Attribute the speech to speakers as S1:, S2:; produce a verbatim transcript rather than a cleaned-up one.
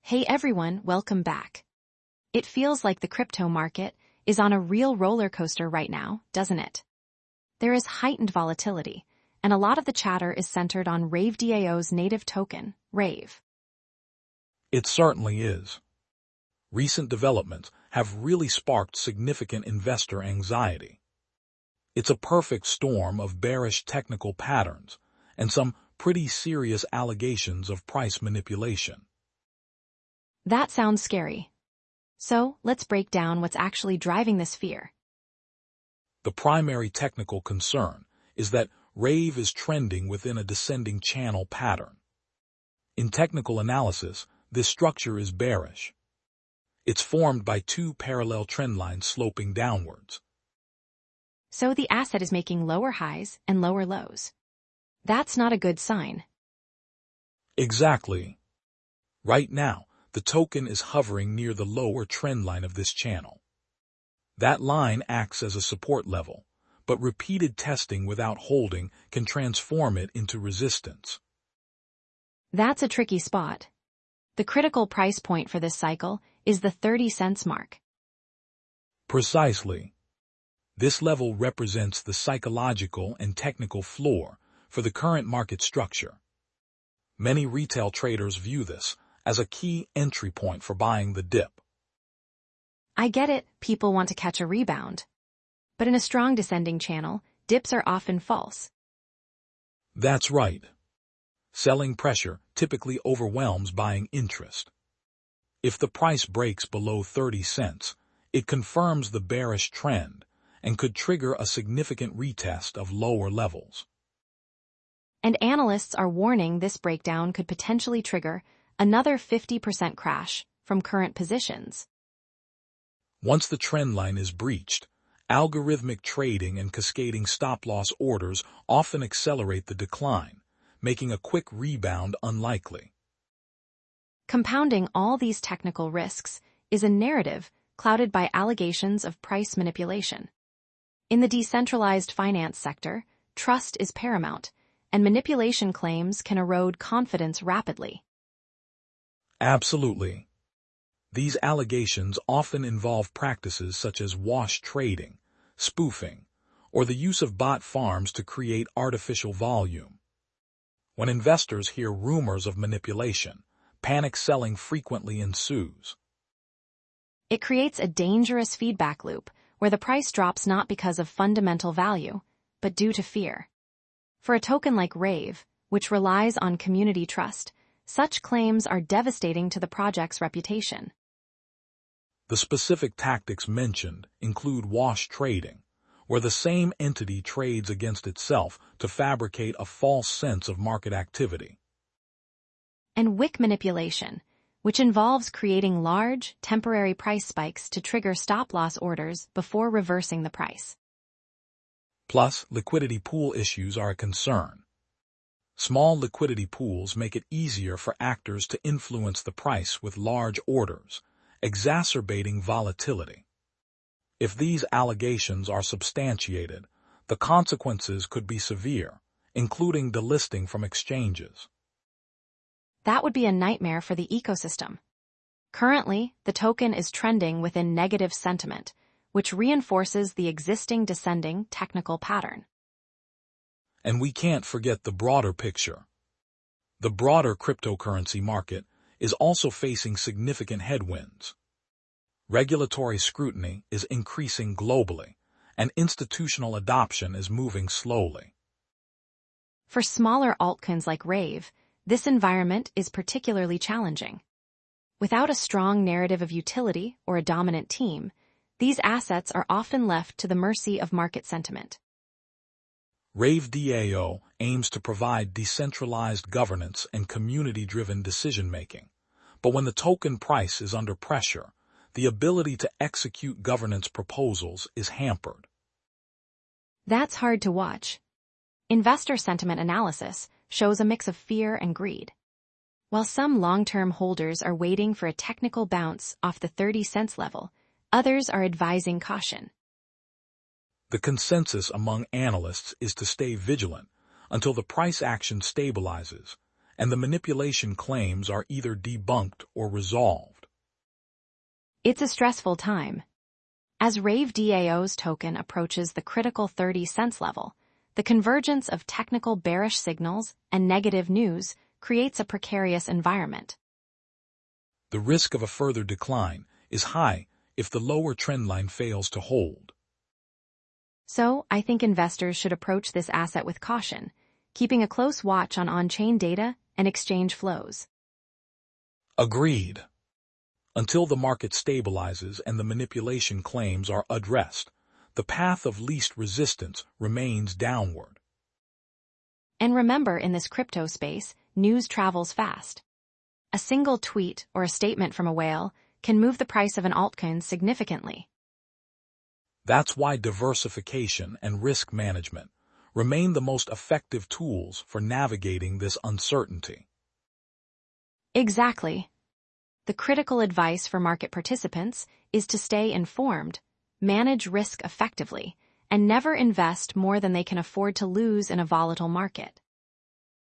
S1: Hey everyone, welcome back. It feels like the crypto market is on a real roller coaster right now, doesn't it? There is heightened volatility, and a lot of the chatter is centered on RaveDAO's native token, Rave.
S2: It certainly is. Recent developments have really sparked significant investor anxiety. It's a perfect storm of bearish technical patterns and some pretty serious allegations of price manipulation.
S1: That sounds scary. So, let's break down what's actually driving this fear.
S2: The primary technical concern is that Rave is trending within a descending channel pattern. In technical analysis, this structure is bearish. It's formed by two parallel trend lines sloping downwards.
S1: So the asset is making lower highs and lower lows. That's not a good sign.
S2: Exactly. Right now, the token is hovering near the lower trend line of this channel. That line acts as a support level, but repeated testing without holding can transform it into resistance.
S1: That's a tricky spot. The critical price point for this cycle is the thirty cents mark.
S2: Precisely. This level represents the psychological and technical floor for the current market structure. Many retail traders view this as a key entry point for buying the dip.
S1: I get it, people want to catch a rebound. But in a strong descending channel, dips are often false.
S2: That's right. Selling pressure typically overwhelms buying interest. If the price breaks below thirty cents, it confirms the bearish trend and could trigger a significant retest of lower levels.
S1: And analysts are warning this breakdown could potentially trigger another fifty percent crash from current positions.
S2: Once the trend line is breached, algorithmic trading and cascading stop-loss orders often accelerate the decline, making a quick rebound unlikely.
S1: Compounding all these technical risks is a narrative clouded by allegations of price manipulation. In the decentralized finance sector, trust is paramount, and manipulation claims can erode confidence rapidly.
S2: Absolutely. These allegations often involve practices such as wash trading, spoofing, or the use of bot farms to create artificial volume. When investors hear rumors of manipulation, panic selling frequently ensues.
S1: It creates a dangerous feedback loop where the price drops not because of fundamental value, but due to fear. For a token like Rave, which relies on community trust, such claims are devastating to the project's reputation.
S2: The specific tactics mentioned include wash trading, where the same entity trades against itself to fabricate a false sense of market activity.
S1: And wick manipulation, which involves creating large, temporary price spikes to trigger stop-loss orders before reversing the price.
S2: Plus, liquidity pool issues are a concern. Small liquidity pools make it easier for actors to influence the price with large orders, exacerbating volatility. If these allegations are substantiated, the consequences could be severe, including delisting from exchanges.
S1: That would be a nightmare for the ecosystem. Currently, the token is trending within negative sentiment, which reinforces the existing descending technical pattern.
S2: And we can't forget the broader picture. The broader cryptocurrency market is also facing significant headwinds. Regulatory scrutiny is increasing globally, and institutional adoption is moving slowly.
S1: For smaller altcoins like Rave, this environment is particularly challenging. Without a strong narrative of utility or a dominant team, these assets are often left to the mercy of market sentiment.
S2: RaveDAO aims to provide decentralized governance and community-driven decision-making, but when the token price is under pressure, the ability to execute governance proposals is hampered.
S1: That's hard to watch. Investor sentiment analysis shows a mix of fear and greed. While some long-term holders are waiting for a technical bounce off the thirty cents level, others are advising caution.
S2: The consensus among analysts is to stay vigilant until the price action stabilizes and the manipulation claims are either debunked or resolved.
S1: It's a stressful time. As Rave D A O's token approaches the critical thirty cents level, the convergence of technical bearish signals and negative news creates a precarious environment.
S2: The risk of a further decline is high if the lower trendline fails to hold.
S1: So, I think investors should approach this asset with caution, keeping a close watch on on-chain data and exchange flows.
S2: Agreed. Until the market stabilizes and the manipulation claims are addressed, the path of least resistance remains downward.
S1: And remember, in this crypto space, news travels fast. A single tweet or a statement from a whale can move the price of an altcoin significantly.
S2: That's why diversification and risk management remain the most effective tools for navigating this uncertainty.
S1: Exactly. The critical advice for market participants is to stay informed, manage risk effectively, and never invest more than they can afford to lose in a volatile market.